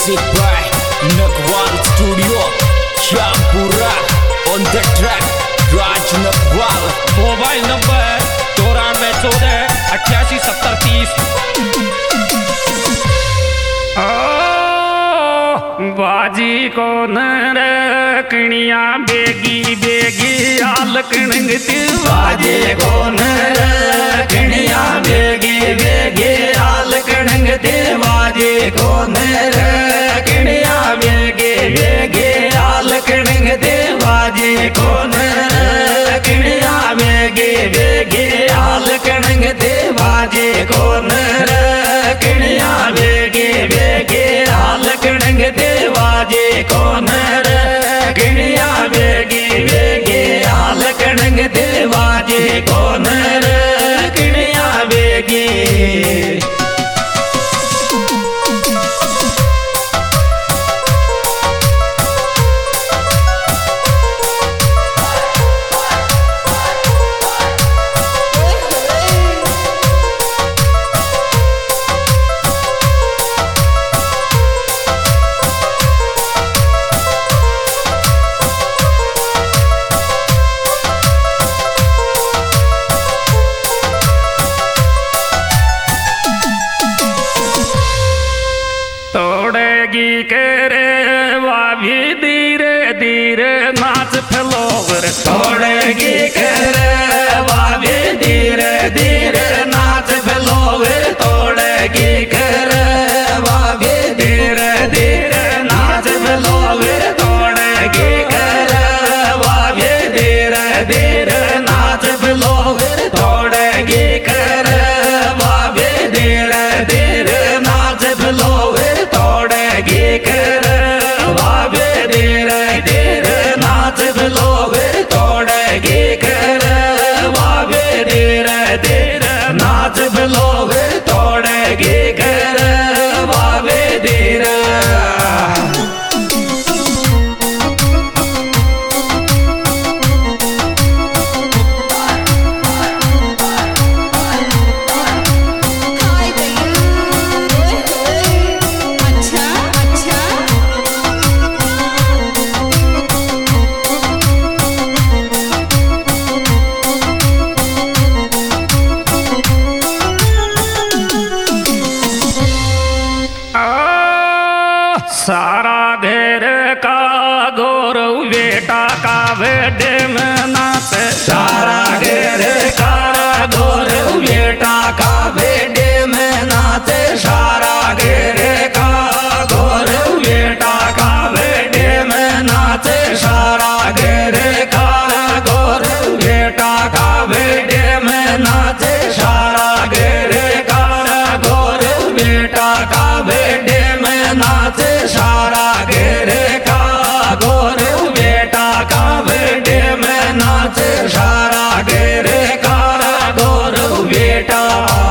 Music by Nakwal Studio, Shampura. On the track, Raj Nakwal. Mobile number 9414887030। बाजी को नरकणिया बेगी बेगी आलकणगती बाजे को नरकणिया बेगी बेगी आलकणगती बाजे को नरकणिया बेगी बेगी आलकणगती बाजे को नरकणिया बेगी बेगी आलकणगती बाजे को नरकणिया बेगी बेगी आलकणगती बाजे को नरकणिया बेगी बेगी आलकणगती बाजे को नरकणिया बेगी। तोड़ेगी करे वाभी धीरे धीरे नाच फलोवर तोड़ेगी करे वाभी धीरे धीरे नाच फलोवर तोड़ेगी करे वाभी धीरे धीरे नाच फलोवर तोड़ेगी करे वाभी धीरे धीरे नाच फलोवर तोड़ेगी करे वाभी धीरे धीरे नाच फलोवर तोड़ेगी करे वावे धीरे धीरे नाच फलोवे तोड़ेगी करे वावे धीरे धीरे नाच फलोवे तोड़ेगी करे वावे धीरे। सारा घेर का गौरव बेटा का बेटे में नाच सारा घेर का गौरव बेटा का बेटे में नाच सारा घेर का गौरव बेटा का बेटे में नाच सारा घेर का गौरव बेटा का बेटे में नाच सारा घेर का गौरव बेटा का बेटे में नाच सारा घेरे का गौरव बेटा का बेटे में नाच सारा घेरे का गौरव बेटा।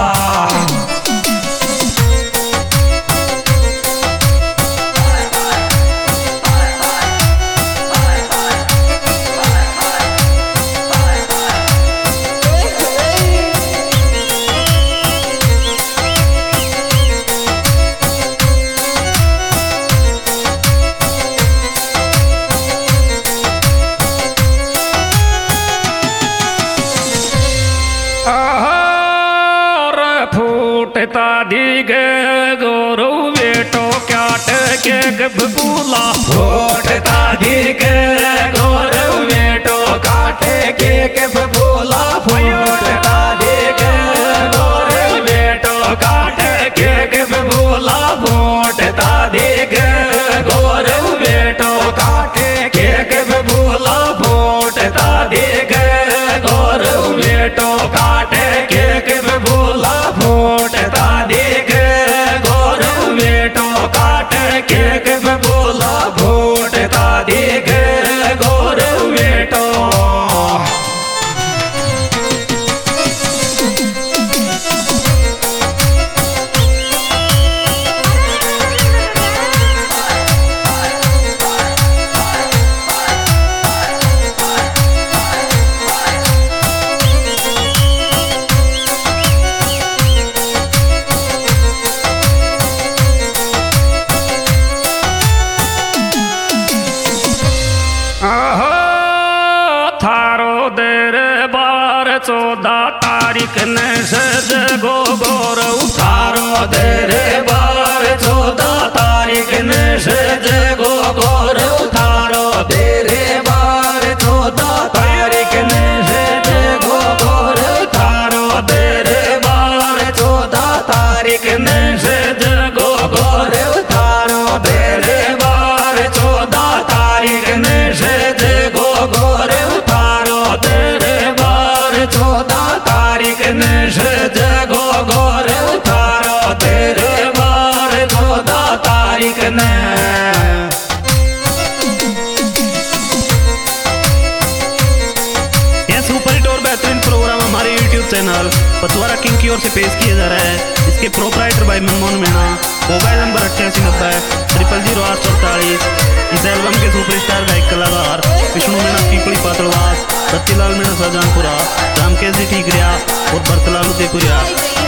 फूटता दिगे गौरव बेटो क्याट के गबूला फूटता दिगे गौरव बेटो काटे के गबूला फूटता दिगे गौरव बेटो काटे के गबूला फूटता दिगे गौरव बेटो काटे के गबूला फूटता दिगे गौरव बेटो काटे के गबूला फूटता दिगे गौरव बेटो काटे के गबूला फूटता दिगे गौरव बेटो। तारीख ने सज गो गौरव थारो तेरे बार 14 तारीख ने सज गो गौरव थारो तेरे बार 14 तारीख ने सज गो गौरव थारो तेरे बार 14 तारीख ने सज गो गौरव थारो तेरे बार 14 तारीख ने सज गो गौरव थारो तेरे बार 14 तारीख ने सज गो गौरव थारो तेरे बार 14 तारीख ने चैनल पतवारा किंग की ओर से पेश किया जा रहा है। इसके प्रोपराइटर भाई मनमोहन मीणा। मोबाइल नंबर 8890 इस एल्बम के सुपरस्टार गायक कलाकार विष्णु मीणा पीपली पातलवास, सतीलाल मीणा शाहजहानपुरा, रामकेश जी ठीकरिया और भरतलाल उदयपुरिया।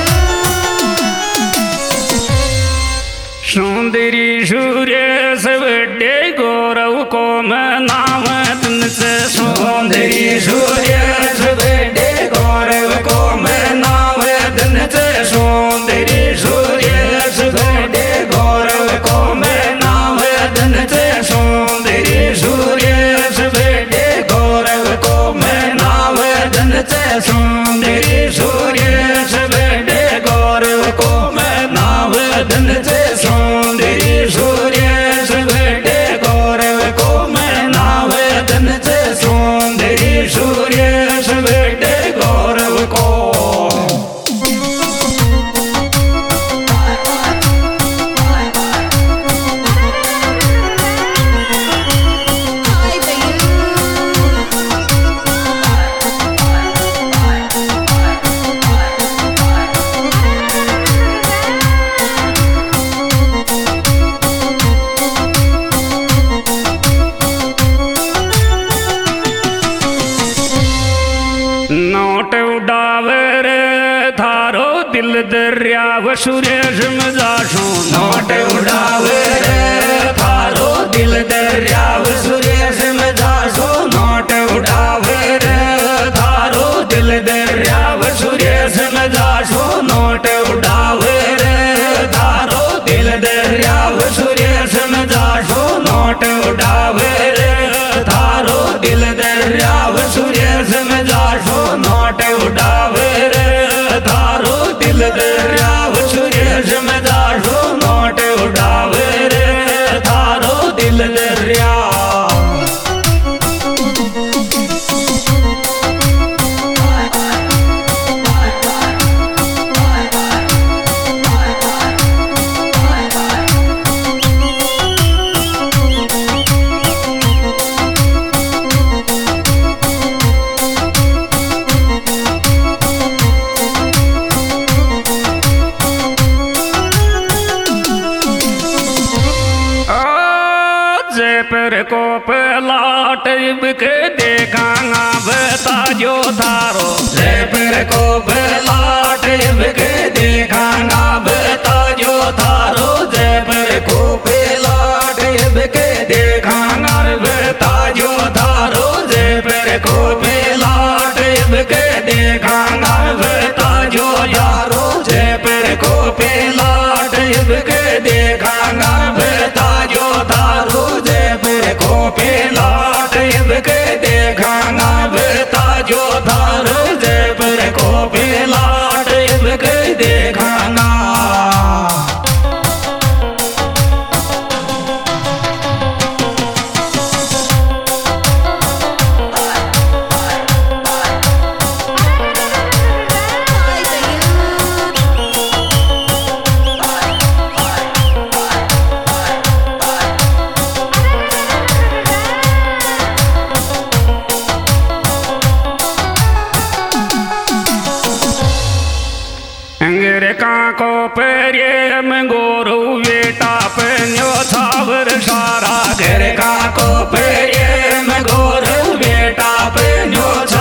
सुंदरी सूर्य सवडे गौरव को मैं नाम दिन से सुंदरी सूर्य सवडे गौरव को मैं नाम दिन से सुंदरी सूर्य सवडे गौरव को मैं नाम दिन से सुंदरी सूर्य सवडे गौरव को मैं नाम दिन से सुंदरी सूर्य सवडे गौरव को मैं नाम दिन से सुंदरी सूर्य सवडे गौरव को मैं नाम दिन से सुंदरी सूर्य सवडे गौरव को। नोट उड़ावर थारो दिल दरिया व सूरज में जाशो नोट उड़ावर थारो दिल दरिया व सूरज में जाशो नोट उड़ावर थारो दिल दरिया व सूरज में जाशो नोट उड़ावर थारो दिल दरिया व सूरज में जाशो नोट उड़ावर थारो दिल दरिया व सूरज में जाशो नोट उड़ावर थारो दिल दरिया व सूरज में जाशो नोट उड़ावर थारो दिल दरिया। पर को पलाट के देखांगा बता जो थारो पर को पलाट के देखांगा बता जो थारो पर को पलाट के देखांगा बता जो थारो पर को पलाट के देखांगा बता जो यारो पर को पलाट के देखांगा बता जो थारो पर को पलाट के देखांगा बता जो थारो पर को पलाट के देखांगा। को प्रेम गोरु बेटा पन्यो छावर सारा घर का को प्रेम गोरु बेटा पन्यो